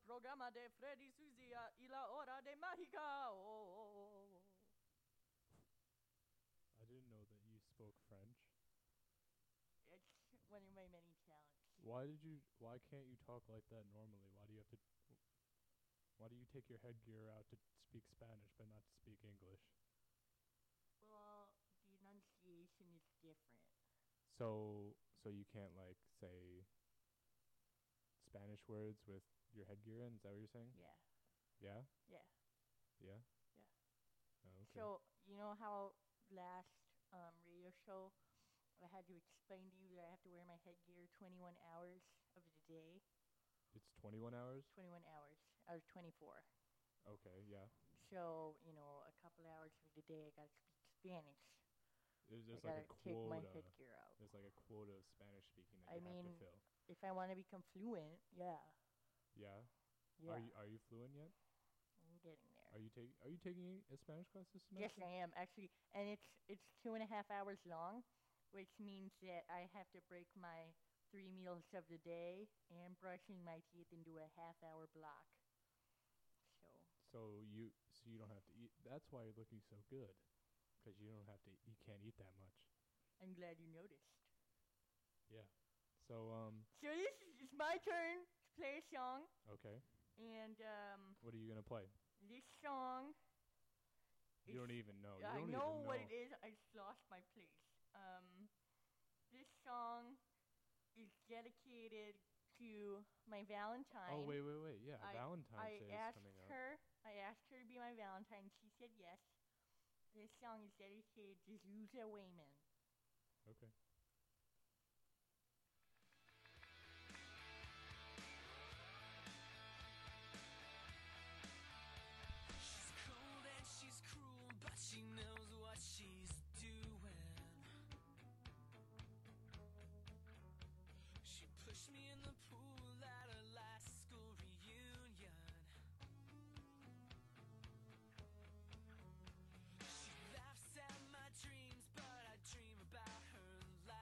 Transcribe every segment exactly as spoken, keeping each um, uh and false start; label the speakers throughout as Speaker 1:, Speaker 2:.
Speaker 1: programa de Freddy Suzia y la hora de mágica. Oh.
Speaker 2: I didn't know that you spoke French.
Speaker 1: It's one of my many talents.
Speaker 2: Why did you? Why can't you talk like that normally? Why do you have to? Why do you take your headgear out to speak Spanish but not to speak English?
Speaker 1: Well, the enunciation is different.
Speaker 2: So, so you can't like say Spanish words with your headgear in? Is that what you're saying?
Speaker 1: Yeah.
Speaker 2: Yeah.
Speaker 1: Yeah.
Speaker 2: Yeah.
Speaker 1: Yeah.
Speaker 2: Oh, okay.
Speaker 1: So, you know how last um, radio show I had to explain to you that I have to wear my headgear twenty-one hours of the day?
Speaker 2: It's twenty-one hours.
Speaker 1: twenty-one hours. I was twenty-four.
Speaker 2: Okay. Yeah.
Speaker 1: So, you know, a couple hours of the day I gotta speak Spanish.
Speaker 2: There's, there's
Speaker 1: I
Speaker 2: like a
Speaker 1: gotta take my
Speaker 2: quota.
Speaker 1: headgear out.
Speaker 2: There's like a quota of Spanish speaking that
Speaker 1: I
Speaker 2: you have
Speaker 1: mean,
Speaker 2: to fill.
Speaker 1: if I want to become fluent, yeah.
Speaker 2: Yeah.
Speaker 1: Yeah.
Speaker 2: Are you Are you fluent yet?
Speaker 1: I'm getting there.
Speaker 2: Are you taking Are you taking a Spanish class this
Speaker 1: Yes,
Speaker 2: semester?
Speaker 1: I am actually, and it's it's two and a half hours long, which means that I have to break my three meals of the day and brushing my teeth into a half-hour block. So.
Speaker 2: So you so you don't have to eat. That's why you're looking so good, because you don't have to. You can't eat that much.
Speaker 1: I'm glad you noticed.
Speaker 2: Yeah. So um.
Speaker 1: So this is it's my turn to play a song,
Speaker 2: Okay.
Speaker 1: and um,
Speaker 2: What are you gonna play?
Speaker 1: this song.
Speaker 2: You don't even know. You
Speaker 1: I
Speaker 2: don't
Speaker 1: know
Speaker 2: even
Speaker 1: what
Speaker 2: know.
Speaker 1: it is. I just lost my place. Um, this song is dedicated to my Valentine.
Speaker 2: Oh wait wait wait. Yeah,
Speaker 1: I,
Speaker 2: Valentine's
Speaker 1: I
Speaker 2: Day is
Speaker 1: asked
Speaker 2: coming up.
Speaker 1: her. I asked her to be my Valentine. She said yes. This song is dedicated to Zuza Wayman.
Speaker 2: Okay.
Speaker 3: She's cold and she's cruel, but she knows what she's doing. She pushed me in the pool at her last school reunion. She laughs at my dreams, but I dream about her life.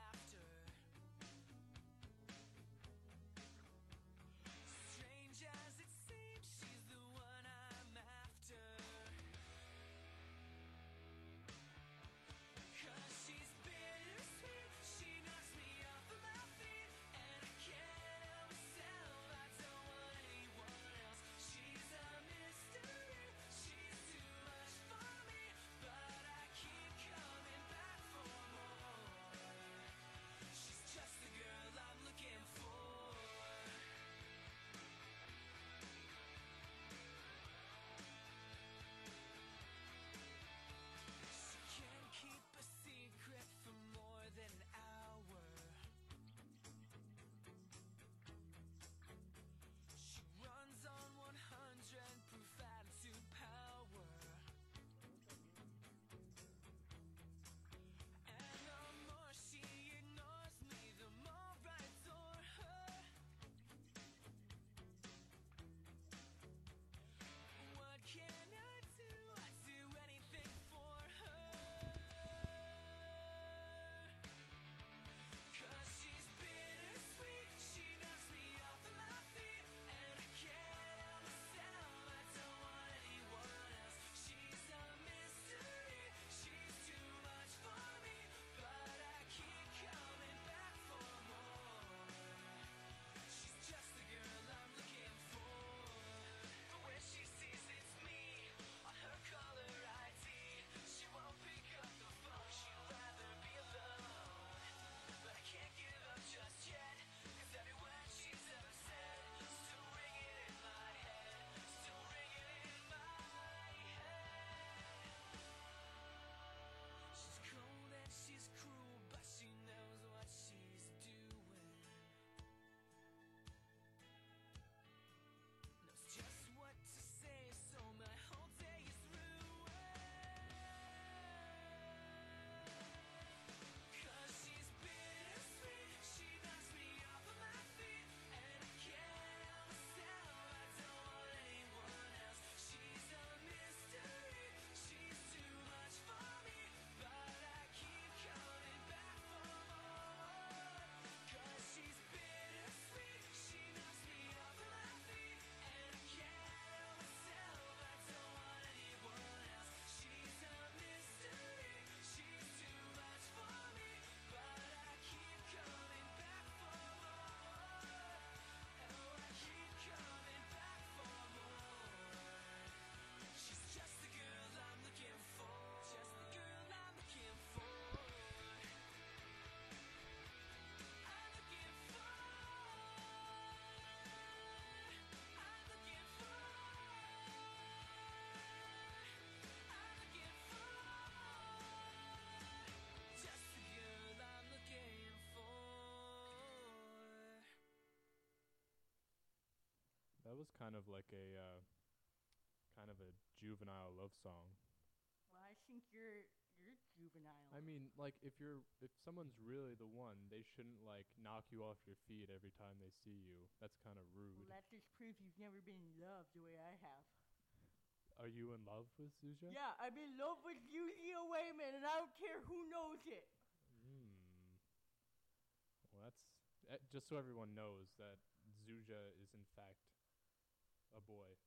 Speaker 2: That was kind of like a uh, kind of a juvenile love song.
Speaker 1: Well, I think you're you're juvenile.
Speaker 2: I mean, like if you're if someone's really the one, they shouldn't like knock you off your feet every time they see you. That's kind of rude.
Speaker 1: Well, that just proves you've never been in love the way I have.
Speaker 2: Are you in love with Zuja?
Speaker 1: Yeah, I'm in love with Yuji Wayman, and I don't care who knows it.
Speaker 2: Hmm. Well, that's uh, just so everyone knows that Zuja is in fact a boy.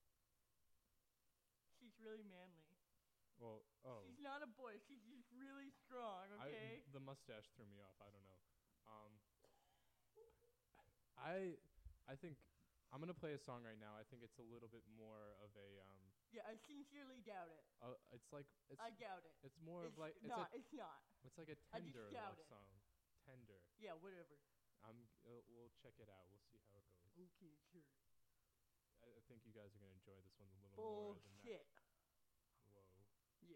Speaker 1: She's really manly.
Speaker 2: Well, oh.
Speaker 1: She's not a boy. She's just really strong, okay?
Speaker 2: I, the mustache threw me off. I don't know. Um, I I think I'm gonna play a song right now. I think it's a little bit more of a um.
Speaker 1: Yeah, I sincerely doubt it.
Speaker 2: Uh, it's like it's.
Speaker 1: I doubt it.
Speaker 2: It's more
Speaker 1: It's
Speaker 2: of like it's
Speaker 1: not.
Speaker 2: a,
Speaker 1: It's not.
Speaker 2: It's like a
Speaker 1: I just
Speaker 2: tender
Speaker 1: doubt
Speaker 2: love
Speaker 1: it.
Speaker 2: song. Tender.
Speaker 1: Yeah, whatever.
Speaker 2: I'm. Uh, we'll check it out. We'll see how it goes.
Speaker 1: Okay, sure.
Speaker 2: I, I think you guys are gonna enjoy this one a little more than that.
Speaker 1: Bullshit.
Speaker 2: Whoa.
Speaker 1: Yeah.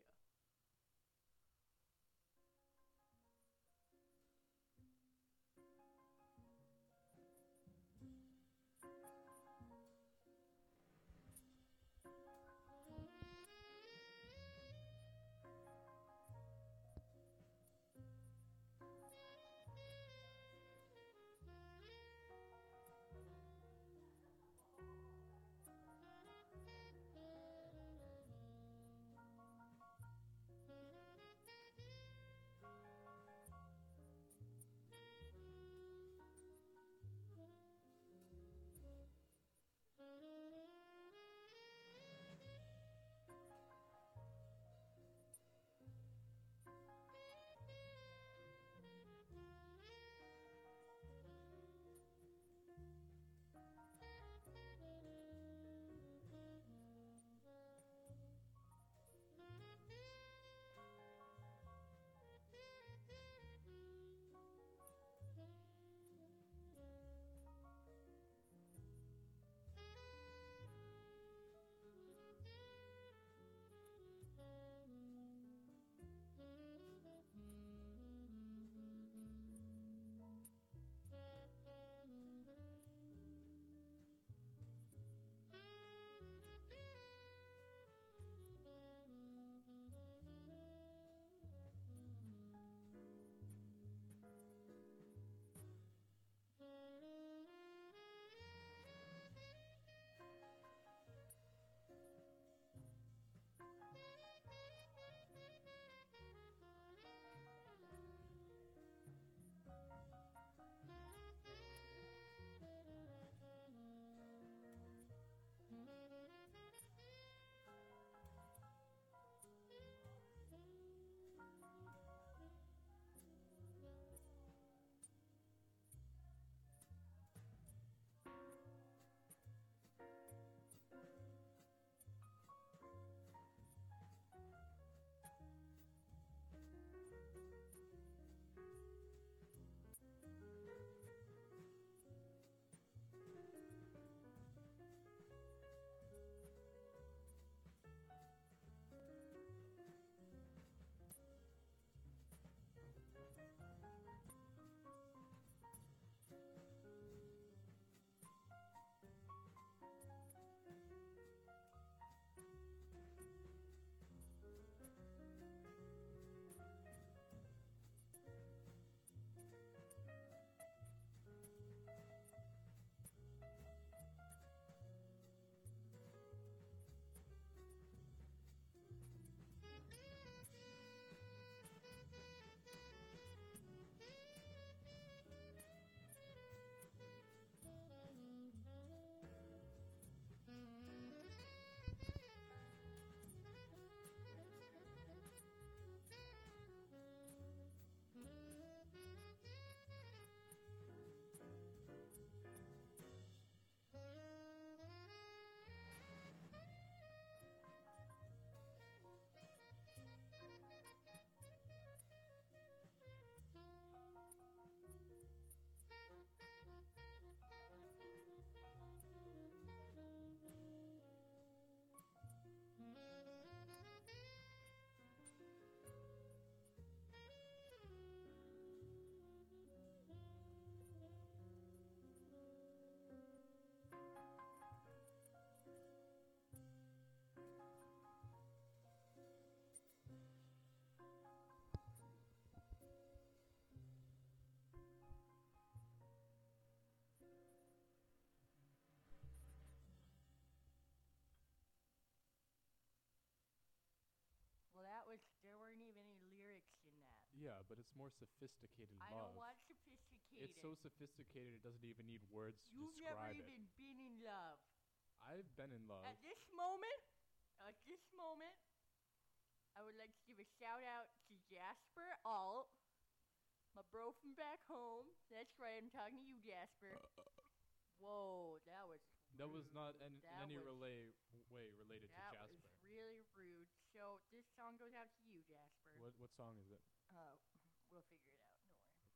Speaker 2: Yeah, but it's more sophisticated
Speaker 1: I
Speaker 2: love.
Speaker 1: don't want sophisticated.
Speaker 2: It's so sophisticated it doesn't even need words to
Speaker 1: You've never
Speaker 2: describe it.
Speaker 1: even been in love.
Speaker 2: I've been in love.
Speaker 1: At this moment, at this moment, I would like to give a shout out to Jasper Alt, my bro from back home. That's right, I'm talking to you, Jasper. Whoa, that was
Speaker 2: That was
Speaker 1: rude.
Speaker 2: not in, in
Speaker 1: That
Speaker 2: any
Speaker 1: was-
Speaker 2: relay way related to
Speaker 1: That
Speaker 2: Jasper.
Speaker 1: was really rude. So this song goes out to you, Jasper.
Speaker 2: What what song is it?
Speaker 1: Uh, we'll figure it out. Don't worry.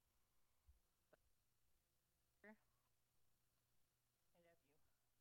Speaker 1: I love you.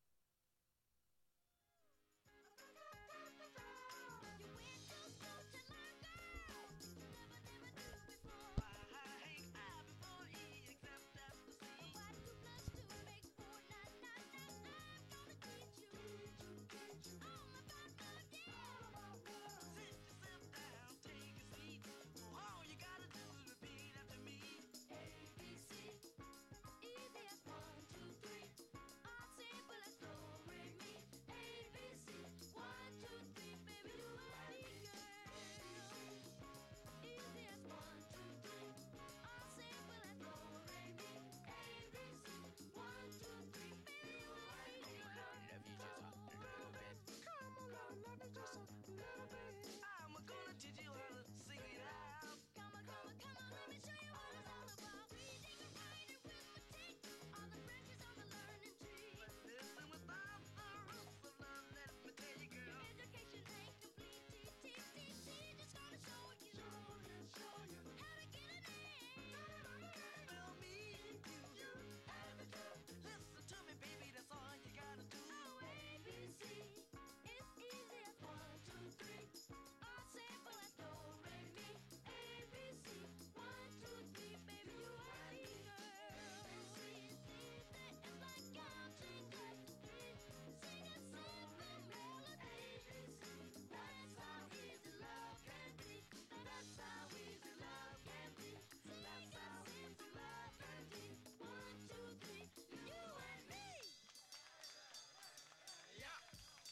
Speaker 3: I'm gonna teach you how to sing it out.
Speaker 4: Come on, come on, come on, let me show you what it's all about. Reading and writing arithmetic, all the branches on the learning tree.
Speaker 3: But listen without the roots of love, let me tell you, girl.
Speaker 4: Education ain't complete, T, T, T, T, just gonna show you, show you, show you how to get an A.
Speaker 3: Well, me, you, you, and the two. Listen to me, baby, that's all you gotta do.
Speaker 4: Oh, A, B, C, it's easy as one, two, three. All simple as do, re, mi. A, B, C, one, two, three, baby, you are the girl. It's easy, it's like counting up to three. Sing a simple melody. A, B, C, that's how easy love can be. That's how easy love can be. That's how easy love can be. One, two, three, you and me.
Speaker 3: Yeah.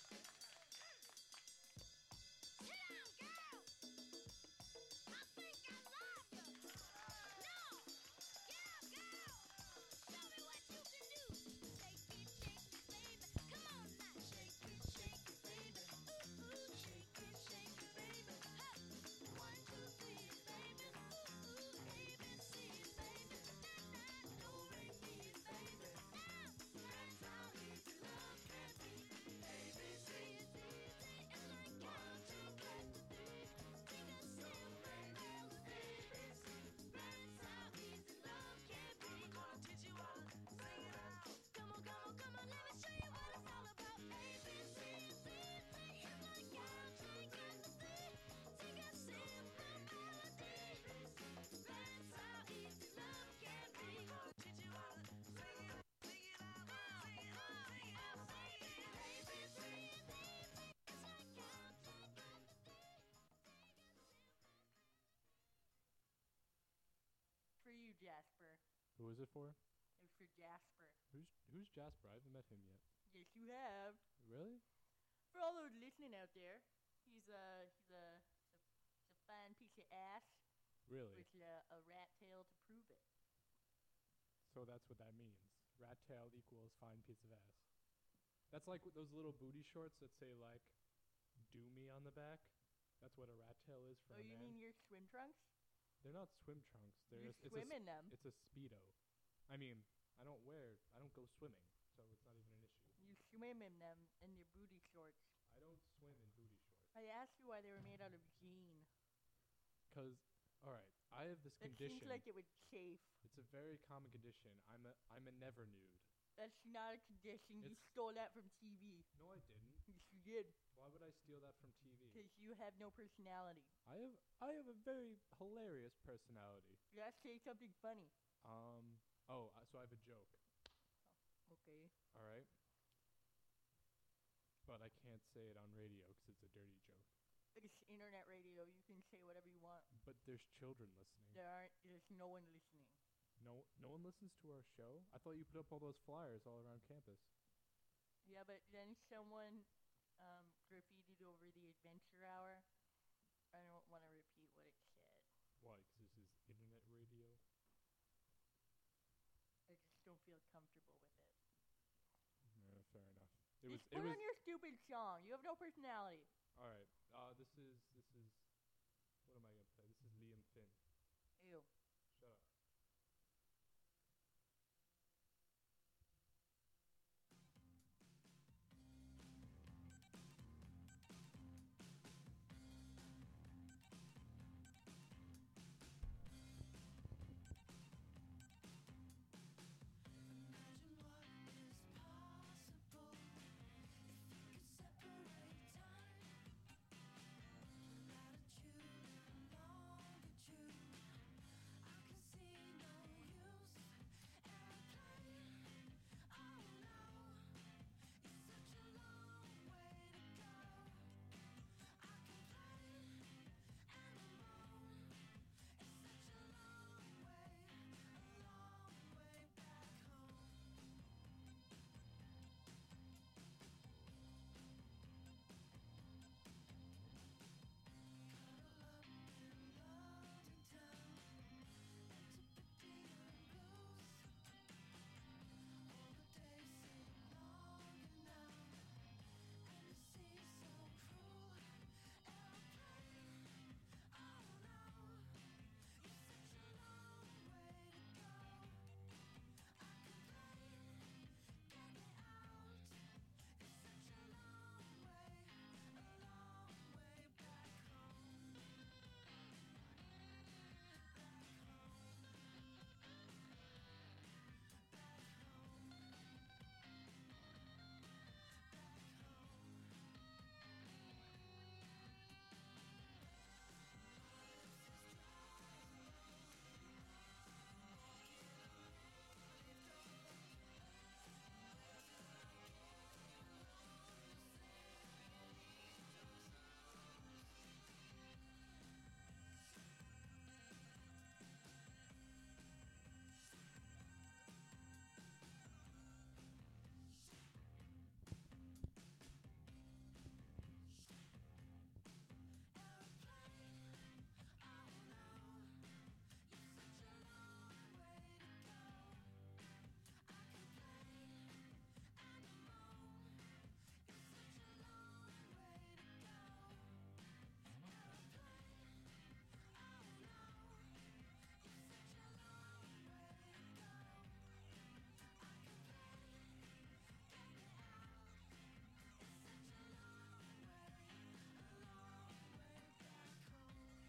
Speaker 4: Sit down, girl. I think I love you. No, girl, girl. Show me what you can do. Shake it, shake it, baby. Come on now. Shake it, shake it, baby. Ooh, ooh. Shake it, shake it, baby. Huh. One, two, three, baby. Ooh, ooh. A, B, C, baby. Na, na, do, re, mi, baby. Now, that's how easy love can be. A, B, C, it's easy. It's like counting back to three. Sing a simple melody. A, B, C, that's how easy love can be.
Speaker 3: I'm gonna teach you how to sing it out.
Speaker 4: Come on, come on, come on, let me show you what it's all about. A, B, C, it's easy. It's like counting back to three. Sing a simple melody. A, B, C, that's how easy love can be.
Speaker 3: I'm gonna teach you how to sing it, sing it out, sing it out, sing it out, sing it out.
Speaker 4: A, B, C, it's easy. It's like counting back to three.
Speaker 1: For you, Jasper.
Speaker 2: Who is it for?
Speaker 1: It was for Jasper.
Speaker 2: Who's who's Jasper? I haven't met him yet.
Speaker 1: Yes, you have.
Speaker 2: Really?
Speaker 1: For all those listening out there, he's a he's a he's a, he's a fine piece of ass
Speaker 2: Really?
Speaker 1: with a, a rat tail to prove it.
Speaker 2: So that's what that means. Rat tail equals fine piece of ass. That's like with those little booty shorts that say like "do me" on the back. That's what a rat tail is for
Speaker 1: Oh,
Speaker 2: a
Speaker 1: you
Speaker 2: man.
Speaker 1: mean your swim trunks?
Speaker 2: They're not swim trunks. They're
Speaker 1: You
Speaker 2: just, it's, a,
Speaker 1: swim
Speaker 2: s-
Speaker 1: in them.
Speaker 2: it's a speedo. I mean, I don't wear. I don't go swimming, so it's not even an issue.
Speaker 1: You swim in them in your booty shorts.
Speaker 2: I don't swim in booty shorts.
Speaker 1: I asked you why they were made out of jean.
Speaker 2: Cause, all right, I have this
Speaker 1: That
Speaker 2: condition.
Speaker 1: seems like it would chafe.
Speaker 2: It's a very common condition. I'm a I'm a never nude.
Speaker 1: That's not a condition. You
Speaker 2: It's-
Speaker 1: stole that from T V.
Speaker 2: No, I didn't.
Speaker 1: Yes, you did.
Speaker 2: Why would I steal that from T V?
Speaker 1: Because you have no personality.
Speaker 2: I have I have a very hilarious personality.
Speaker 1: You gotta say something funny.
Speaker 2: Um. Oh, uh, so I have a joke.
Speaker 1: Okay.
Speaker 2: All right. But I can't say it on radio because it's a dirty joke.
Speaker 1: It's internet radio. You can say whatever you want.
Speaker 2: But there's children listening.
Speaker 1: There aren't. There's no one listening.
Speaker 2: No, no one listens to our show. I thought you put up all those flyers all around campus.
Speaker 1: Yeah, but then someone um, graffitied over the adventure hour. I don't want to repeat what it said.
Speaker 2: Why? 'Cause this is internet radio.
Speaker 1: I just don't feel comfortable with it.
Speaker 2: Yeah, fair enough. It was.
Speaker 1: Just
Speaker 2: It
Speaker 1: put
Speaker 2: was.
Speaker 1: on your stupid song. You have no personality.
Speaker 2: All right. Uh, this is. This is. What am I gonna play? This is Liam Finn.
Speaker 1: Ew.
Speaker 2: Shut up.
Speaker 3: Imagine what is possible if you could separate time, latitude and longitude. I can see no use airplane. Oh no, it's such a long way to go. I can play and alone. It's such a long way, a long way back home. Cuddle up in London town, antipathy and blues. All the days seem longer now, and the sea's so cruel. Airplane, oh no, it's such a long way to go. I can play, get me out. It's such a long way, a long way back home. Back home. Back home. Back home. Airplane, oh no, it's such a long way to go. I can play and alone. It's such a long way to go. Airplane, oh no, it's such a long way to go. I can play, get me out. It's such a long way, a long way back home.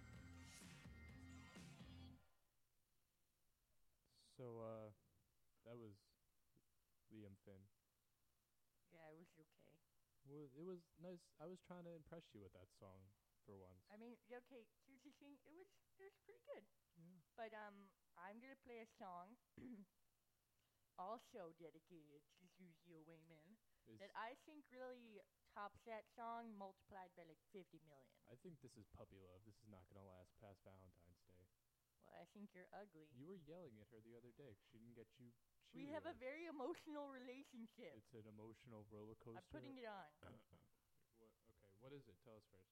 Speaker 2: So uh, that was Liam Finn.
Speaker 1: Yeah, it was okay.
Speaker 2: Well, it was nice. I was trying to impress you with that song for once.
Speaker 1: I mean, yeah, okay, here's the thing. It was it was pretty good.
Speaker 2: Yeah.
Speaker 1: But um, I'm gonna play a song, also dedicated to Zuzio Wayman,
Speaker 2: Is-
Speaker 1: that I think really tops that song multiplied by like fifty million.
Speaker 2: I think this is puppy love. This is not gonna last past Valentine's Day.
Speaker 1: Well, I think you're ugly.
Speaker 2: You were yelling at her the other day 'cause she didn't get you.
Speaker 1: We have a
Speaker 2: Cheerios.
Speaker 1: very emotional relationship.
Speaker 2: It's an emotional roller coaster.
Speaker 1: I'm putting it on.
Speaker 2: What? Okay. What is it? Tell us first.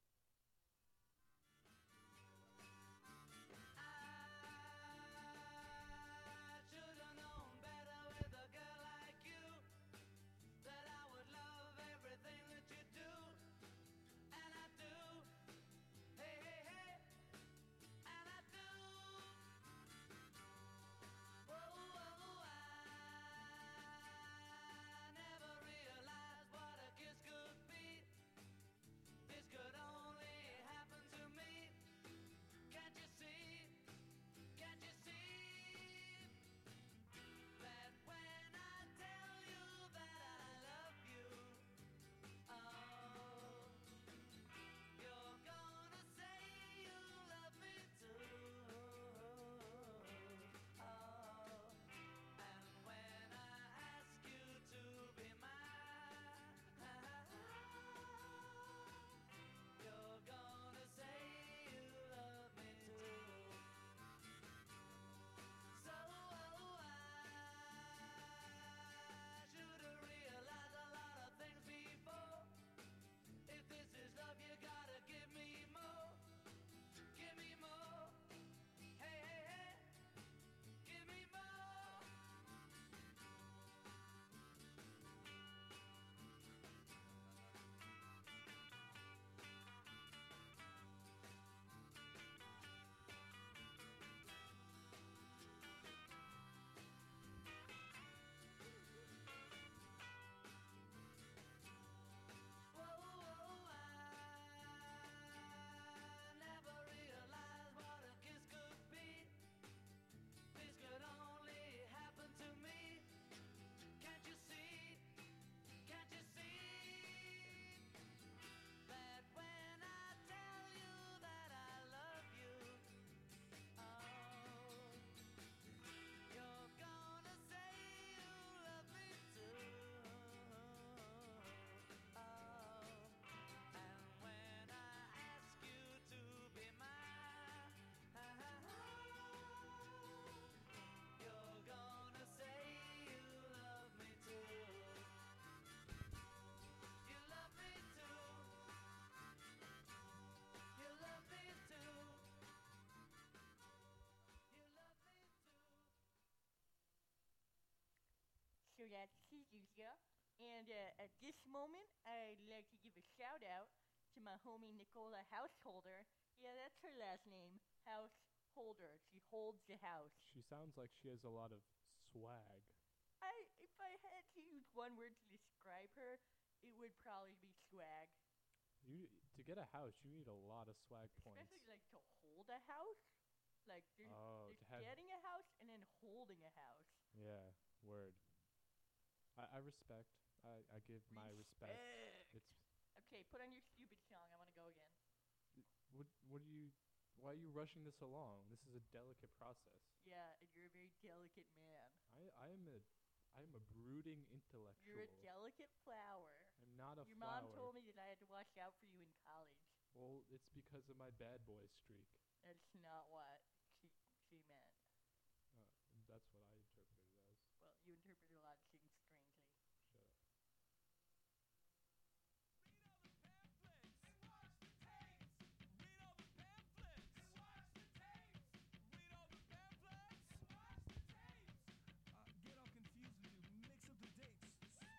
Speaker 3: I should've known better with a girl like you, that I would love everything that you do, and I do. Hey, hey, hey, and I do. Whoa, whoa, I never realized what a kiss could be. This could only
Speaker 1: that's Suzuka. And uh, at this moment, I'd like to give a shout out to my homie Nicola Householder. Yeah, that's her last name, Householder. She holds the house.
Speaker 2: She sounds like she has a lot of swag.
Speaker 1: I, if I had to use one word to describe her, it would probably be swag.
Speaker 2: You to get a house, you need a lot of swag points.
Speaker 1: Especially like to hold a house. Like there's,
Speaker 2: Oh,
Speaker 1: there's
Speaker 2: to have
Speaker 1: getting a house and then holding a house.
Speaker 2: yeah, word. I, I respect. I, I give my respect.
Speaker 1: Respect.
Speaker 2: It's
Speaker 1: Okay, put on your stupid song. I want to go again.
Speaker 2: what what do you why are you rushing this along? This is a delicate process.
Speaker 1: Yeah, and you're a very delicate man.
Speaker 2: I I am a I am a brooding intellectual.
Speaker 1: You're a delicate flower.
Speaker 2: I'm not a
Speaker 1: Your
Speaker 2: flower.
Speaker 1: mom told me that I had to watch out for you in college.
Speaker 2: Well, it's because of my bad boy streak.
Speaker 1: That's not what she she meant.
Speaker 2: Uh, that's what I interpreted it as.
Speaker 1: Well, you interpreted a lot of things strangely.
Speaker 2: Shut up.
Speaker 3: Get all confused when you mix up the dates.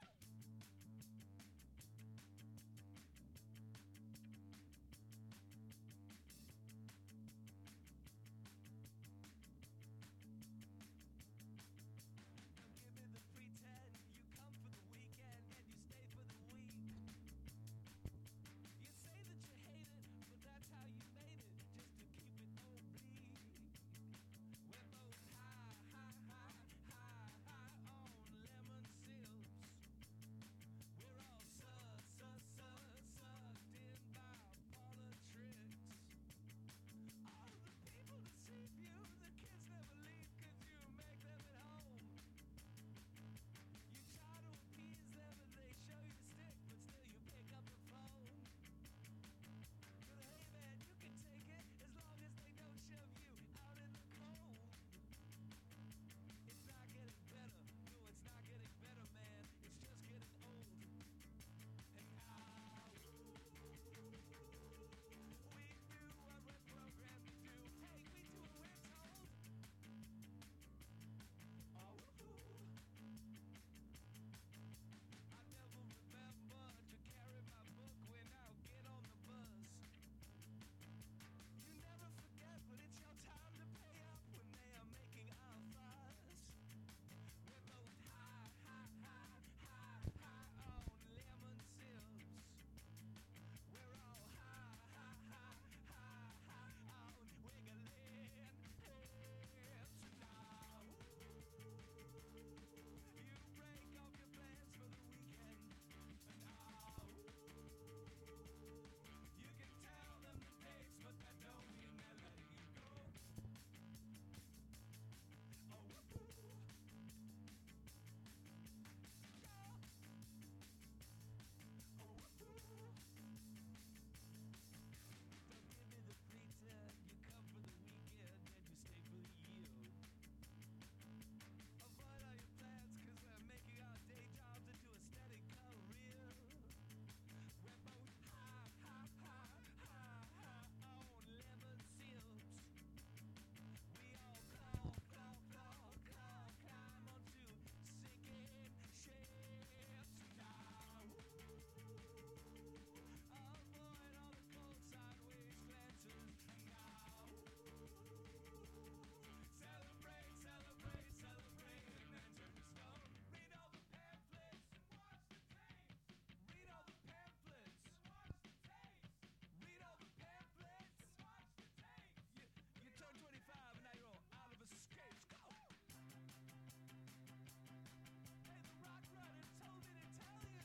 Speaker 3: Give me the pretend you come for the weekend and you stay for the week. You say that you hate it, but that's how you made it, just to keep it oblique. We're both high, high, high, high, high on lemon sips. We're all sus, sus, sus, sucked in by politics. All the people deceive you, the kids never leave 'cause you make them at home. You try to appease them and they show you the stick, but still you pick up the phone. But hey man, you can take it as long as they don't shove you out in the cold. It's not getting better, no it's not getting better man, it's just getting old. And now, we do what we're programmed to do, hey we do what we're told. Oh, woohoo. I never remember to carry my book when I get on the bus. You never forget when it's your time to pay up when they are making a fuss. We're both high, high, high, high, high on lemon sips. We're all high, high, high, high, high on wiggling hips now. You break off your plans for the weekend. Now you can tell them the dates, but that don't mean they're letting you go. Oh, woohoo. Yeah. Oh, woohoo. Don't give me the pretend you come for the weekend and you stay for the yield. Avoid all your plans 'cause we're making our day jobs into a steady career. We're both high, high, high, high, high on lemon sips. We all claw, claw, claw, claw, climb onto sinking ships now. Avoid all the cold sideways glances now. Celebrate, celebrate, celebrate, and then turn to stone. Read all the pamphlets and watch the tapes. Read all the pamphlets and watch the tapes. Read all the pamphlets and watch the tapes. You, you turn twenty-five and now you're all out of escapes. Go! Hey, the rock runner told me to tell you.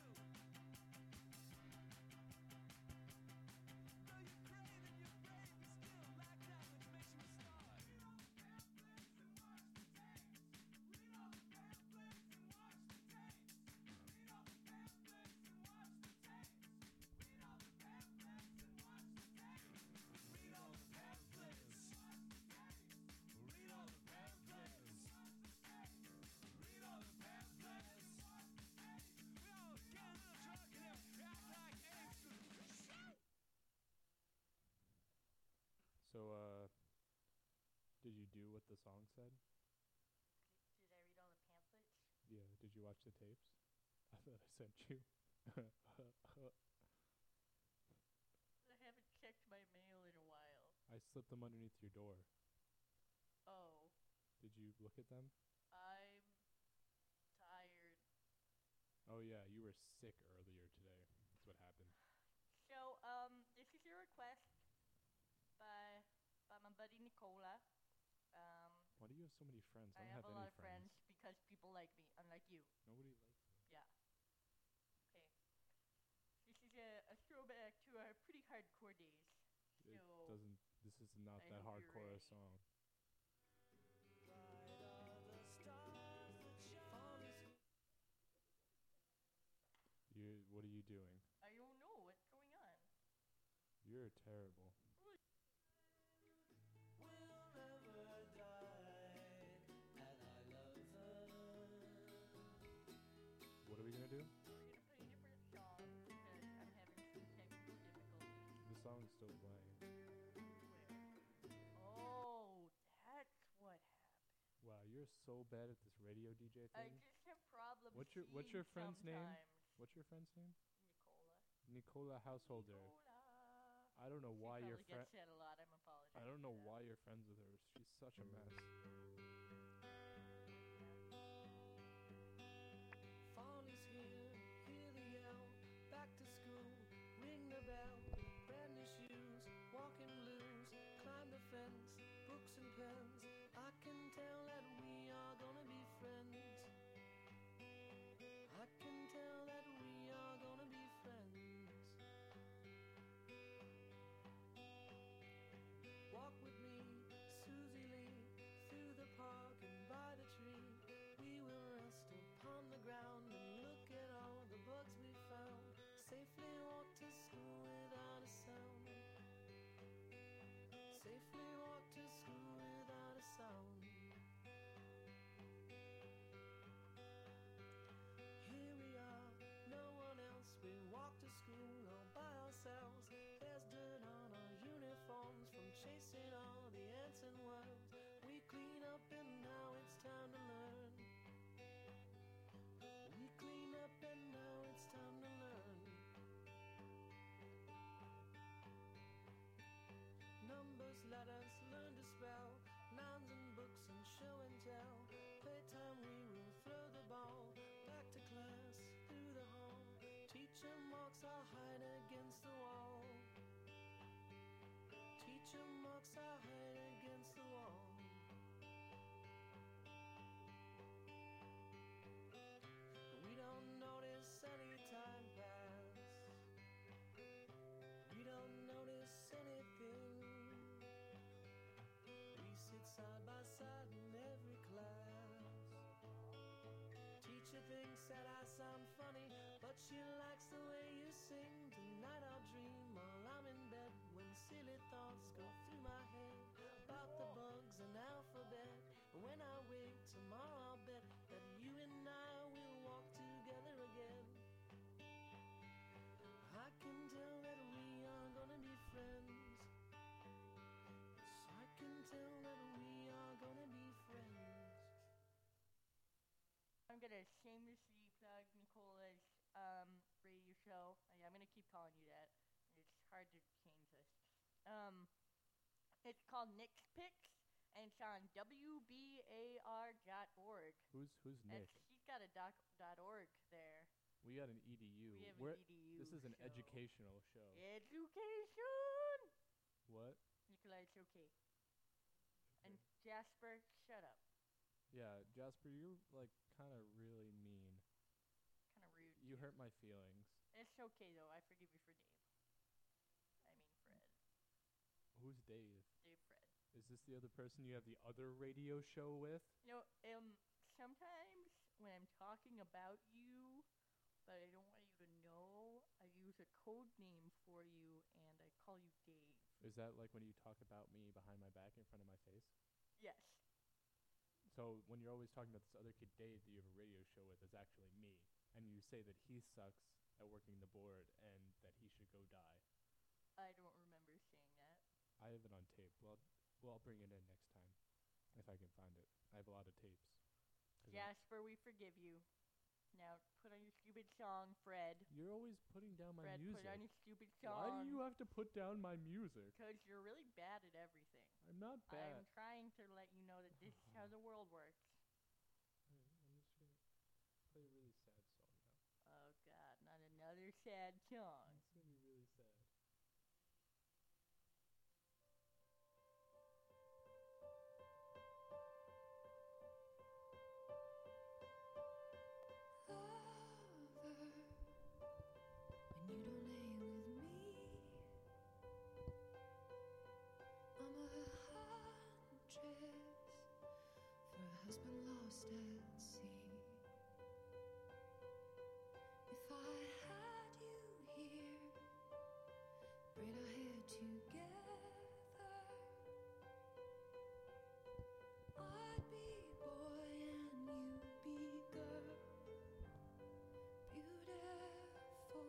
Speaker 3: Though you're great and you're brave, you still lack that which makes you a star. Read all the pamphlets and watch the tapes. Read all the pamphlets and watch the tapes. Read all the pamphlets and watch the tapes. Read all the pamphlets and watch the tapes. Read all the pamphlets. Read all the pamphlets. Read all the pamphlets. We all get a little drunk and then act like gangsters. Shoot!
Speaker 2: So uh did you do what the song said?
Speaker 1: Did I read all the pamphlets?
Speaker 2: Yeah, did Did you watch the tapes? I thought I sent you.
Speaker 1: I haven't checked my mail in a while.
Speaker 2: I slipped them underneath your door.
Speaker 1: Oh,
Speaker 2: Did you look at them?
Speaker 1: I'm tired.
Speaker 2: Oh yeah, you were sick earlier today. That's what happened.
Speaker 1: So, um, this is a request by by my buddy Nicola. Um,
Speaker 2: Why do you have so many friends?
Speaker 1: I
Speaker 2: don't
Speaker 1: have,
Speaker 2: have,
Speaker 1: a
Speaker 2: any
Speaker 1: lot of friends because people like me, unlike you.
Speaker 2: Nobody likes me.
Speaker 1: Yeah. Okay. This is a, a throwback to our pretty hardcore days.
Speaker 2: It
Speaker 1: So
Speaker 2: doesn't. This is not
Speaker 1: I
Speaker 2: that
Speaker 1: hope you're
Speaker 2: hardcore a
Speaker 1: ready.
Speaker 2: song.
Speaker 3: Bright are the stars that shine.
Speaker 2: You. What are you doing?
Speaker 1: I don't know what's going on.
Speaker 2: You're terrible.
Speaker 3: Will never die, and I love her.
Speaker 2: What are we gonna do?
Speaker 1: We're gonna play a different song because I'm having some technical difficulties.
Speaker 2: The song's still playing.
Speaker 1: Oh, that's what happened.
Speaker 2: Wow, you're so bad at this radio D J
Speaker 1: I
Speaker 2: thing.
Speaker 1: just have problems.
Speaker 2: What's your- what's your
Speaker 1: seeing
Speaker 2: friend's name?
Speaker 1: sometimes.
Speaker 2: What's your friend's name?
Speaker 1: Nicola.
Speaker 2: Nicola Householder.
Speaker 1: Nicola.
Speaker 2: I don't know
Speaker 1: She
Speaker 2: why
Speaker 1: probably
Speaker 2: your friend.
Speaker 1: gets that a lot. I'm apologizing.
Speaker 2: I don't know
Speaker 1: for that.
Speaker 2: why you're friends with her. She's such a mess.
Speaker 3: Fall is here, hear the yell. Back to school, ring the bell. Brand new shoes, walking blues. Climb the fence, books and pens. I can tell that we are gonna be friends. I can tell that we are gonna be friends. Walk with me, Susie Lee, through the park and by the tree. We will rest upon the ground and look at all the bugs we found. Safely walk to school without a sound. Safely walk to school without a sound. Here we are, no one else. We walk to school all by ourselves. There's dirt on our uniforms from chasing all the ants and worms. We clean up and now it's time to learn. We clean up and now it's time to learn. Numbers, letters, learn to spell. Nouns and books and show and tell. Playtime we will throw the ball. Back to class, through the hall. Teacher marks our hide against the wall. Teacher marks our hide against the wall. We don't notice any time pass. We don't notice anything. We sit side by side in every class. Teacher thinks that I sound funny, but she likes the way you sing. Tonight I'll dream while I'm in bed when silly thoughts go through my head about the bugs and alphabet. When I wake tomorrow I'll bet that you and I will walk together again. I can tell that we are gonna be friends. Yes, I can tell that we are gonna be friends.
Speaker 1: I'm gonna shamelessly plug Nicola's um radio show. I, I'm gonna keep calling you that. It's hard to change this. Um, it's called Nick's Picks, and it's on W B A R dot org.
Speaker 2: Who's who's Nick?
Speaker 1: It's, he's got a doc dot org there.
Speaker 2: We got an E D U.
Speaker 1: We have
Speaker 2: We're-
Speaker 1: an E D U.
Speaker 2: This is an
Speaker 1: show.
Speaker 2: educational show.
Speaker 1: Education.
Speaker 2: What?
Speaker 1: Nicola, it's okay. And Jasper, shut up.
Speaker 2: Yeah, Jasper, you're like kind of really mean.
Speaker 1: Kind of rude.
Speaker 2: You hurt my feelings.
Speaker 1: It's okay though. I forgive you for Dave. I mean Fred.
Speaker 2: Who's Dave?
Speaker 1: Dave Fred.
Speaker 2: Is this the other person you have the other radio show with?
Speaker 1: You know, um, sometimes when I'm talking about you, but I don't want you to know, I use a code name for you, and I call you Dave.
Speaker 2: Is that like when you talk about me behind my back in front of my face?
Speaker 1: Yes.
Speaker 2: So when you're always talking about this other kid Dave that you have a radio show with, it's actually me, and you say that he sucks at working the board and that he should go die.
Speaker 1: I don't remember saying that.
Speaker 2: I have it on tape. Well, well, I'll bring it in next time if I can find it. I have a lot of tapes. 'Cause I-
Speaker 1: Jasper, we forgive you. Now put on your stupid song, Fred.
Speaker 2: You're always putting down my
Speaker 1: Fred,
Speaker 2: music.
Speaker 1: put on your stupid song.
Speaker 2: Why do you have to put down my music?
Speaker 1: Because you're really bad at everything.
Speaker 2: I'm not bad.
Speaker 1: I'm trying to let you know that this is how the world works.
Speaker 2: Alright, I'm just gonna play a really sad song now.
Speaker 1: Oh God, not another sad song.
Speaker 2: It's gonna be really sad.
Speaker 3: Lover, when you don't lay with me, I'm a huntress for a husband lost at sea. If I had you here, braid our hair together, I'd be boy and you'd be girl. Beautiful,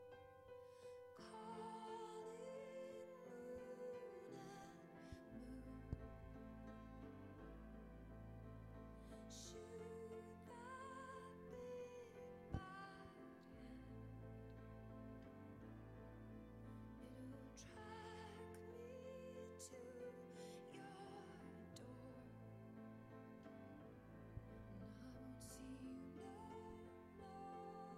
Speaker 3: calling moon and moon. Shoot that big bad hand. It'll track me to your door, and I won't see you no more.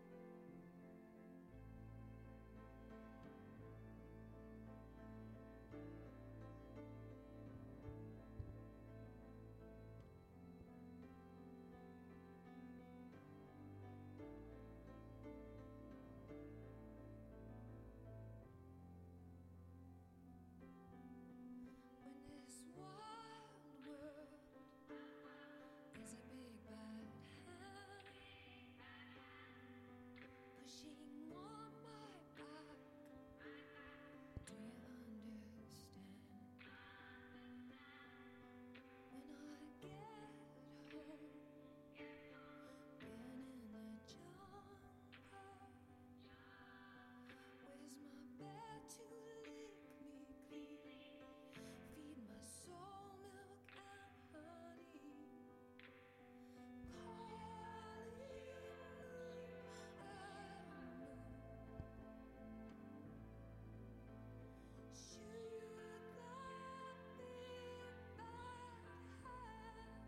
Speaker 3: When this wild world is a big bad hand pushing on my back, do you understand? When I get home, been in the jungle, where's my bed to lick me clean? Feed my soul milk and honey. Calling moon and moon. Shoot that big bad hand.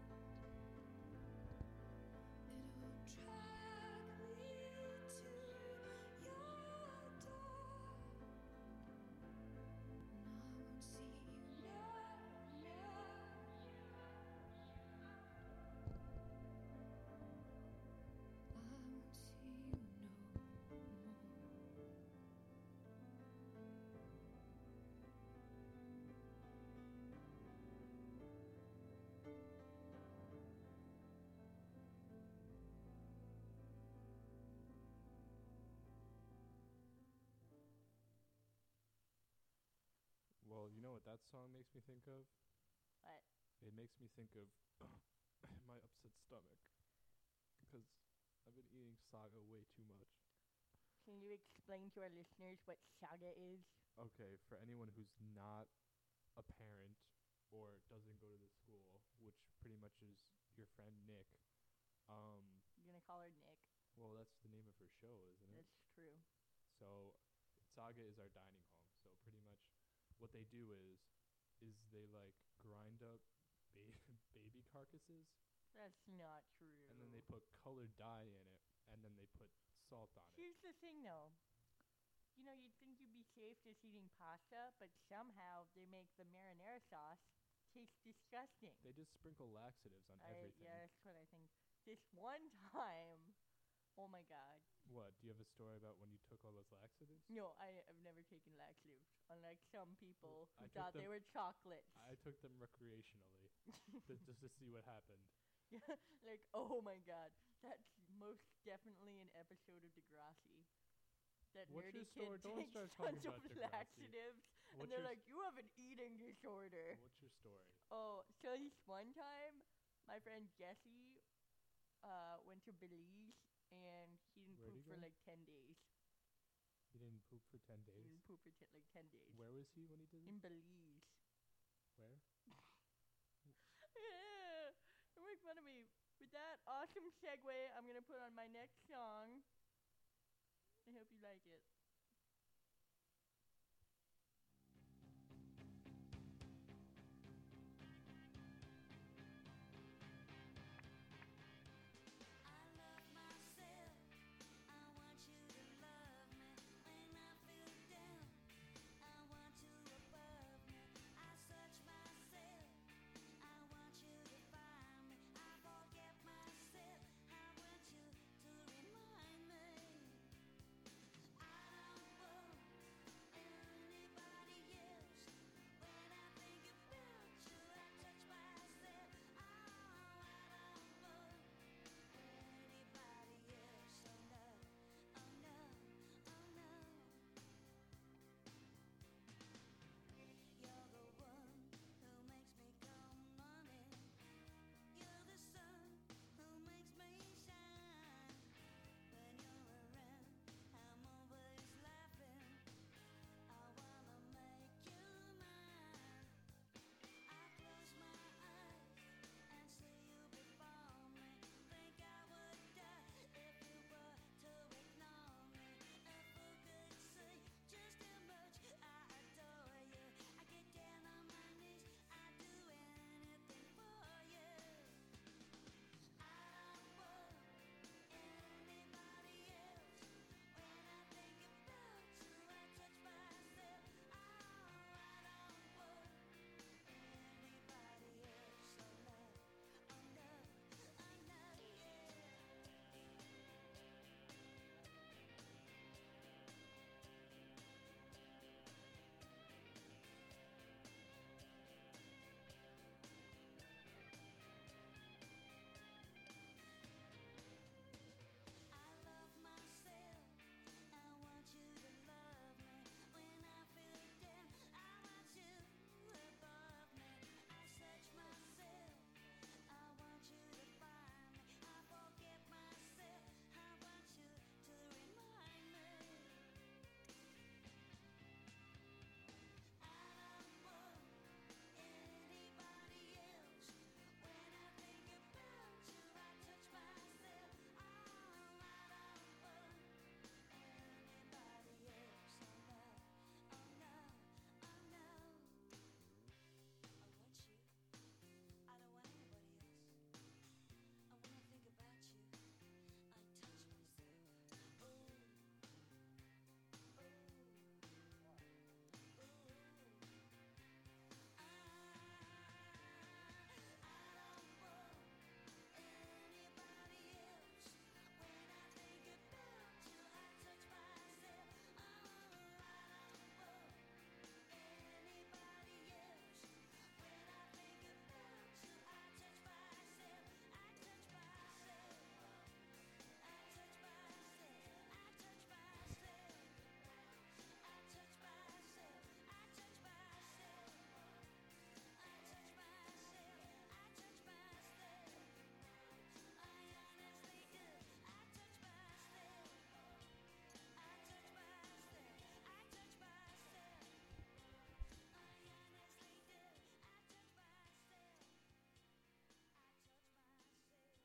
Speaker 3: It'll track me to your door, and I won't see you no more. I won't see you no more.
Speaker 2: Well, you know what that song makes me think of?
Speaker 1: What?
Speaker 2: It makes me think of my upset stomach. Because I've been eating Saga way too much.
Speaker 1: Can you explain to our listeners what Saga is?
Speaker 2: Okay, for anyone who's not a parent or doesn't go to the school, which pretty much is your friend Nick, um,
Speaker 1: You're gonna call her Nick.
Speaker 2: well, that's the name of her show, isn't it?
Speaker 1: That's true.
Speaker 2: So Saga is our dining hall. So pretty much what they do is is they like grind up ba- baby carcasses
Speaker 1: That's not true.
Speaker 2: and then they put colored dye in it and then they put salt on it.
Speaker 1: Here's the thing, though. You know, you'd think you'd be safe just eating pasta, but somehow they make the marinara sauce taste disgusting.
Speaker 2: They just sprinkle laxatives on
Speaker 1: I,
Speaker 2: everything.
Speaker 1: yeah, that's what I think. This one time, oh my God.
Speaker 2: What? Do you have a story about when you took all those laxatives?
Speaker 1: No, I have never taken laxatives, unlike some people
Speaker 2: I
Speaker 1: who
Speaker 2: took
Speaker 1: thought they
Speaker 2: them-
Speaker 1: were chocolates.
Speaker 2: I took them recreationally, just, just to see what happened.
Speaker 1: Yeah, like, oh my God, that's most definitely an episode of Degrassi. That
Speaker 2: What's
Speaker 1: nerdy
Speaker 2: your story?
Speaker 1: kid
Speaker 2: Don't
Speaker 1: takes
Speaker 2: start talking
Speaker 1: tons of
Speaker 2: about Degrassi.
Speaker 1: laxatives, and
Speaker 2: What's
Speaker 1: they're
Speaker 2: your,
Speaker 1: like, "You have an eating disorder."
Speaker 2: what's your story?
Speaker 1: Oh, so this one time, my friend Jesse uh, went to Belize, and he didn't
Speaker 2: Where'd
Speaker 1: poop
Speaker 2: he
Speaker 1: for
Speaker 2: go?
Speaker 1: like ten days.
Speaker 2: He didn't poop for ten
Speaker 1: He
Speaker 2: days.
Speaker 1: didn't poop for t- like ten days.
Speaker 2: Where was he when he did it?
Speaker 1: In Belize.
Speaker 2: Where?
Speaker 1: Yeah, don't make fun of me. with that awesome segue, I'm gonna put on my next song. I hope you like it.
Speaker 3: I love myself. I want you to love me when I feel down. I want you above me. I search myself. I want you to find me. I forget myself. I want you to remind me. I don't want anybody else. When I think about you, I touch myself. Oh, I don't want anybody else. Oh no, oh no, oh no. You're the one who makes me come running. You're the sun who makes me shine. When you're around, I'm always laughing. I wanna make you mine. I close my eyes and see you before me. Think I would die if you were to ignore me. If who could see just how much I adore you? I get down on my knees, I do anything for you. I don't want anybody else. When I think about you, I touch myself. Oh, I don't want anybody else. Oh no, oh no, oh no, yeah. I love myself. I want you to love me when I feel down. I want you above me. I search myself. I want you to find me. I forget myself. I want you to remind me. I don't want anybody else. When I think about you, I touch myself. Oh, I don't want anybody else. Oh no, oh no, oh no. I want you. I don't want anybody else. And when I think about you, I touch myself. Oh, oh, oh. I, I don't want anybody else. When I think about you, I touch myself. Oh, I don't want anybody else. When I think about you, I touch myself. I touch myself. I touch myself. I touch myself. I touch myself. I touch myself. I touch myself. I touch myself. I honestly do. I touch myself. I touch myself. I touch myself. I honestly do. I touch myself. I touch myself.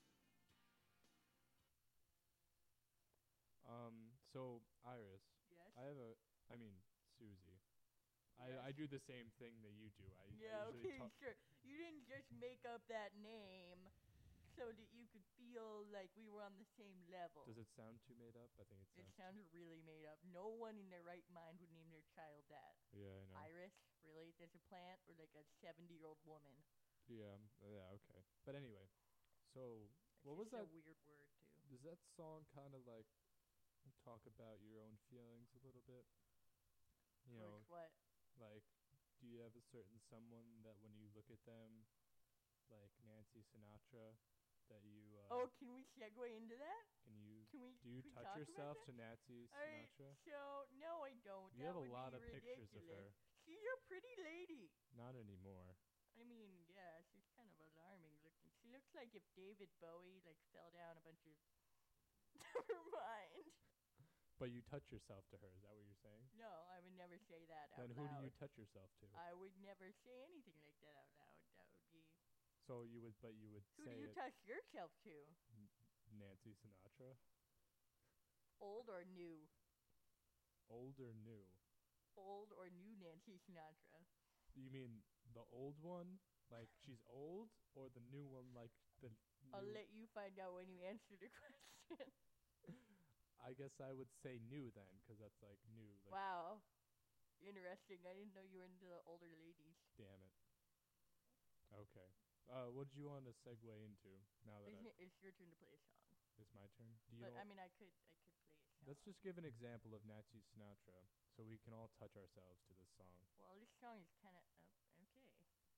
Speaker 2: Um, so Iris,
Speaker 1: Yes.
Speaker 2: I have a, I mean Susie, I
Speaker 1: Yes.
Speaker 2: I do the same thing that you do. I,
Speaker 1: Yeah,
Speaker 2: I usually
Speaker 1: okay,
Speaker 2: talk.
Speaker 1: sure. You didn't just make up that name so that you could feel like we were on the same level.
Speaker 2: Does it sound too made up? I think it
Speaker 1: It
Speaker 2: sounds.
Speaker 1: sounded really made up. No one in their right mind would name their child that.
Speaker 2: Too, yeah, I know.
Speaker 1: Iris, really? There's a plant or like a seventy-year-old woman?
Speaker 2: Yeah, um, yeah, okay. But anyway, so
Speaker 1: It's
Speaker 2: what was
Speaker 1: just
Speaker 2: that?
Speaker 1: a weird word too.
Speaker 2: Does that song kind of like talk about your own feelings a little bit? You know,
Speaker 1: Towards what?
Speaker 2: like, do you have a certain someone that when you look at them, like Nancy Sinatra, that you uh,
Speaker 1: Oh, can we segue into that?
Speaker 2: can you
Speaker 1: Can we?
Speaker 2: do you
Speaker 1: can we
Speaker 2: touch
Speaker 1: talk about
Speaker 2: yourself
Speaker 1: that?
Speaker 2: to Nancy
Speaker 1: Alright,
Speaker 2: Sinatra?
Speaker 1: so no, I don't.
Speaker 2: You
Speaker 1: that
Speaker 2: have a
Speaker 1: would
Speaker 2: lot
Speaker 1: be
Speaker 2: of pictures of
Speaker 1: ridiculous.
Speaker 2: her.
Speaker 1: She's a pretty lady.
Speaker 2: Not anymore.
Speaker 1: I mean, yeah, she's kind of alarming looking. She looks like if David Bowie like fell down a bunch of. Never mind.
Speaker 2: But you touch yourself to her. Is that what you're saying?
Speaker 1: No, I would never say that out
Speaker 2: Then who
Speaker 1: loud.
Speaker 2: do you touch yourself to?
Speaker 1: I would never say anything like that out loud. That would be.
Speaker 2: So you would, but you would
Speaker 1: Who
Speaker 2: say
Speaker 1: do you
Speaker 2: it
Speaker 1: touch yourself to?
Speaker 2: Nancy Sinatra,
Speaker 1: Old or new?
Speaker 2: old or new?
Speaker 1: Old or new Nancy Sinatra?
Speaker 2: You mean the old one, like she's old, or the new one, like the
Speaker 1: I'll
Speaker 2: new?
Speaker 1: let you find out when you answer the question.
Speaker 2: I guess I would say new then, because that's like new. Like,
Speaker 1: Wow. Interesting. I didn't know you were into the older ladies.
Speaker 2: damn it. Okay. Uh, what did you want to segue into now that
Speaker 1: Isn't
Speaker 2: I,
Speaker 1: it, it's your turn to play a song.
Speaker 2: it's my turn? Do you
Speaker 1: But
Speaker 2: know?
Speaker 1: I mean, I could I could play a song.
Speaker 2: Let's just give an example of Nancy Sinatra, so we can all touch ourselves to this song.
Speaker 1: Well, this song is kind of uh, okay.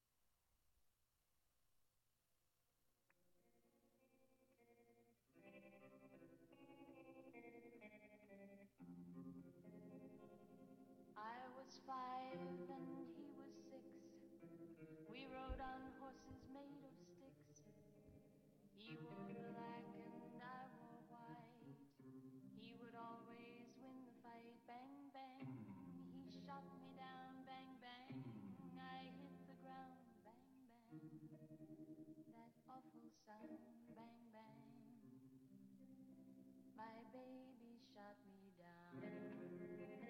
Speaker 4: I was five and he was six. We rode on horses made of sticks. He wore black and I wore white. He would always win the fight. Bang, bang. He shot me down. Bang, bang. I hit the ground. Bang, bang. That awful sound. Bang, bang. My baby shot me down.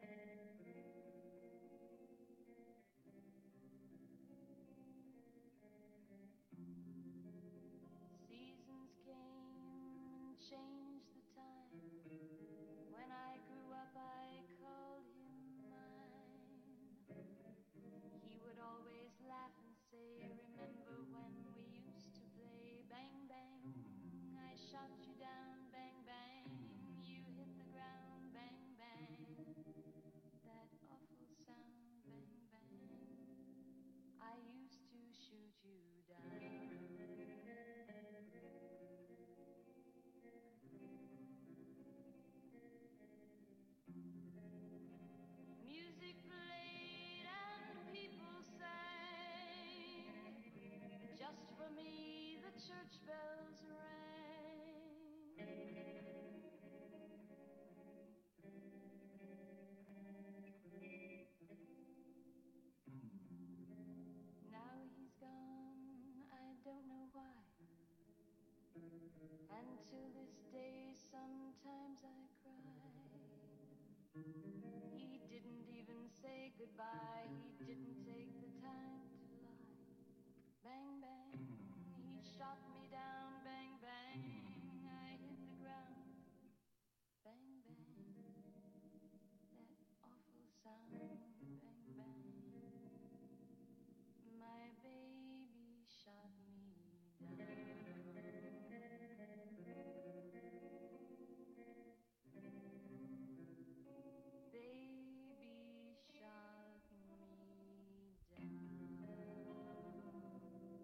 Speaker 4: Seasons came and changed the time. When I grew up, I called him mine. He would always laugh and say, remember when we used to play? Bang, bang, I shot you down. Bang, bang, you hit the ground. Bang, bang, that awful sound. Bang, bang, I used to shoot you down. Music played and people sang. Just for me the church bells rang. Now he's gone, I don't know why. And to this day sometimes I cry. He didn't even say goodbye. He didn't take the time to lie. Bang, bang, he shot me down. Bang, bang, I hit the ground. Bang, bang, that awful sound. Bang, bang, my baby shot me down. Baby shot me down.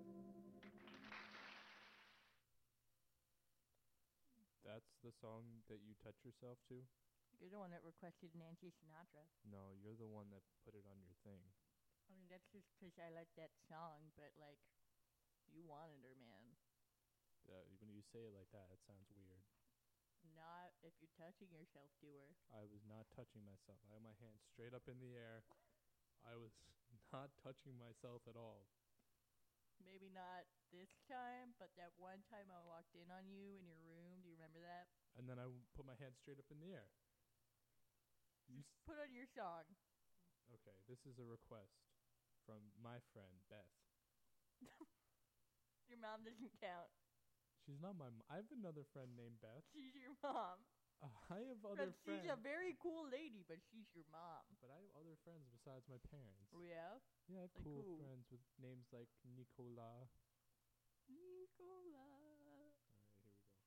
Speaker 2: That's the song that you touch yourself to?
Speaker 1: You're the one that requested Nancy Sinatra.
Speaker 2: No, you're the one that put it on your thing.
Speaker 1: I mean, that's just 'cause I like that song, but like, you wanted her, man.
Speaker 2: Uh, when you say it like that, it sounds weird.
Speaker 1: Not if you're touching yourself to her.
Speaker 2: I was not touching myself. I had my hand straight up in the air. I was not touching myself at all.
Speaker 1: Maybe not this time, but that one time I walked in on you in your room. Do you remember that?
Speaker 2: And then I w- put my hand straight up in the air. You
Speaker 1: Just put on your song.
Speaker 2: s- okay, this is a request from my friend, Beth.
Speaker 1: Your mom doesn't count.
Speaker 2: She's not my m- I have another friend named Beth.
Speaker 1: She's your mom.
Speaker 2: Uh, I have other
Speaker 1: But
Speaker 2: friends.
Speaker 1: she's a very cool lady, but she's your mom.
Speaker 2: But I have other friends besides my parents.
Speaker 1: Oh, yeah?
Speaker 2: Yeah, I have
Speaker 1: Like
Speaker 2: cool
Speaker 1: who?
Speaker 2: friends with names like Nicola.
Speaker 1: Nicola.
Speaker 2: Alright, here we go.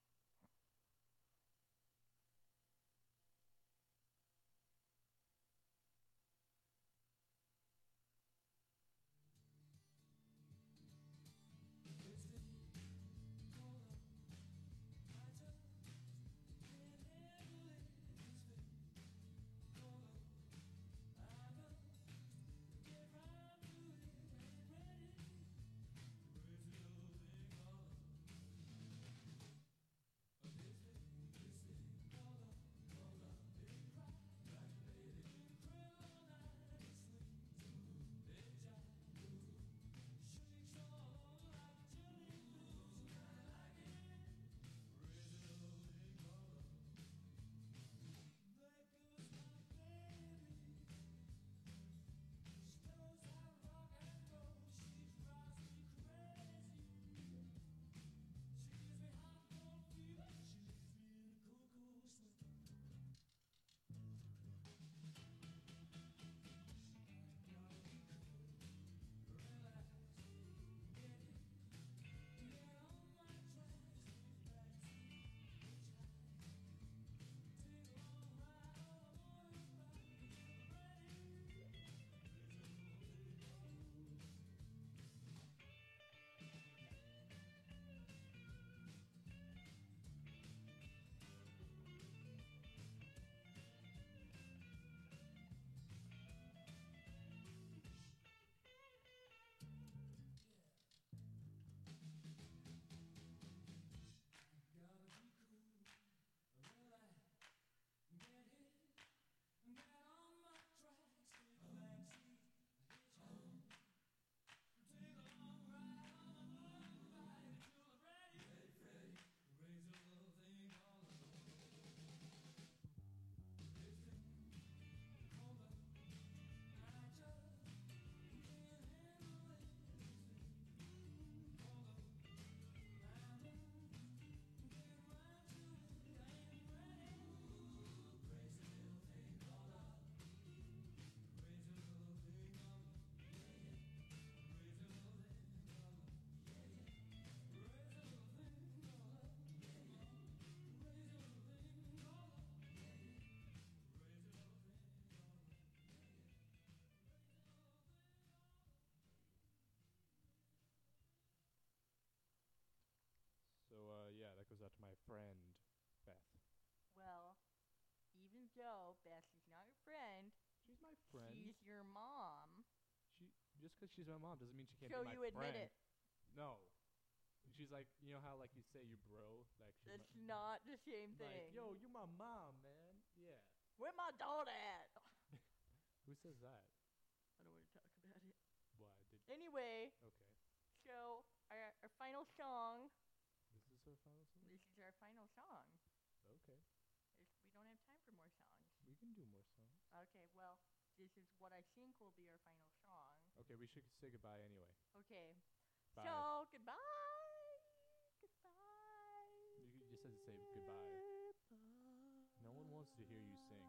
Speaker 2: friend, Beth?
Speaker 1: Well, even though Beth is not your friend,
Speaker 2: She's my friend.
Speaker 1: she's your mom.
Speaker 2: She just because she's my mom doesn't mean she can't
Speaker 1: So
Speaker 2: be my
Speaker 1: you admit
Speaker 2: friend.
Speaker 1: it.
Speaker 2: No. She's like, you know how like you say you bro, like she's
Speaker 1: That's
Speaker 2: my,
Speaker 1: not the same
Speaker 2: like,
Speaker 1: thing.
Speaker 2: yo, you my mom, man. Yeah.
Speaker 1: Where my daughter at?
Speaker 2: Who says that?
Speaker 1: I don't want to talk about it.
Speaker 2: Why did?
Speaker 1: Anyway,
Speaker 2: Okay.
Speaker 1: so our, our final song.
Speaker 2: This is our final song.
Speaker 1: This is our final song.
Speaker 2: Okay.
Speaker 1: It's, we don't have time for more songs.
Speaker 2: We can do more songs.
Speaker 1: Okay, well, this is what I think will be our final song.
Speaker 2: Okay, we should say goodbye anyway.
Speaker 1: Okay.
Speaker 2: Bye.
Speaker 1: So, goodbye. Goodbye.
Speaker 2: You can- just have to say goodbye. No one wants to hear you sing.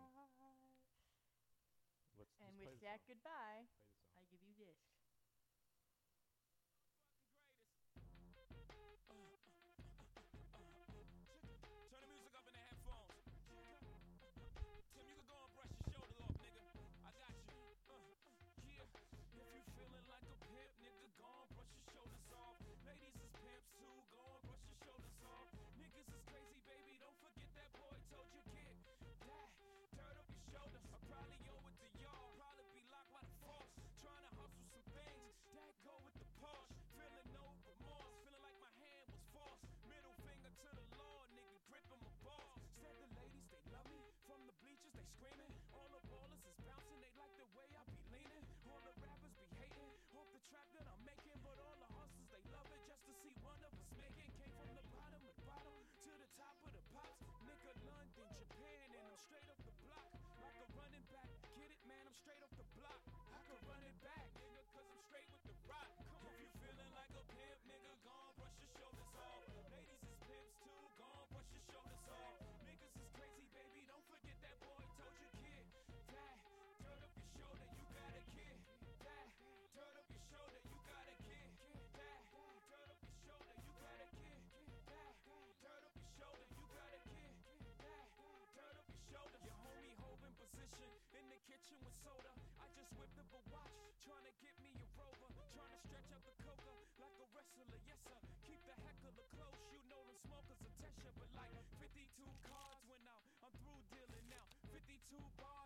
Speaker 2: Let's just
Speaker 1: And
Speaker 2: play
Speaker 1: with
Speaker 2: the
Speaker 1: that
Speaker 2: song.
Speaker 1: goodbye,
Speaker 2: Play the song.
Speaker 1: I give you this.
Speaker 3: Turn the music up in the headphones. Tim, you can go and brush your shoulder off, nigga. I got you. Uh, yeah. If you feeling like a pimp, nigga, go and brush your shoulders off. Ladies is pimps too, go and brush your shoulders off. Niggas is crazy, baby, don't forget that boy told you kid. That, dirt up your shoulders. I probably owe it to y'all. Probably be locked by the force. Trying to hustle some things. That go with the Porsche. Feeling no remorse. Feeling like my hand was forced. Middle finger to the law, nigga, gripping my balls. Said the ladies, they love me. From the bleachers, they screaming. All the ballers is bouncing. They like the way I be leaning. All the rappers be hating. Hope the trap that I'm making. But all the hustlers, they love it just to see one of us make it. Came from the bottom of the bottom to the top of the pops. Nigga, London, Japan, and I'm straight off the block. Like a running back. Get it, man, I'm straight off the block. I can run it back, nigga, cause I'm straight with the rock. Come on, if you feeling like a pimp, nigga, go on, brush your shoulders off. Ladies is pimps too, go on, brush your shoulders off. Niggas is crazy, baby, don't forget that boy told you kid. That, dirt up your shoulder, you got a kid. That, dirt up your shoulder, you got a kid. That, dirt up your shoulder, you got a kid. That, dirt up your shoulder, you got a kid. That, dirt up your shoulder. Your homie holding position in the kitchen with soda. I just whipped up a watch, trying to get me a rover. Trying to stretch out the coca like a wrestler, yes sir. Keep the heckler close, you know them smokers will test ya. But like fifty-two cards went out, I'm through dealing now. fifty-two bars.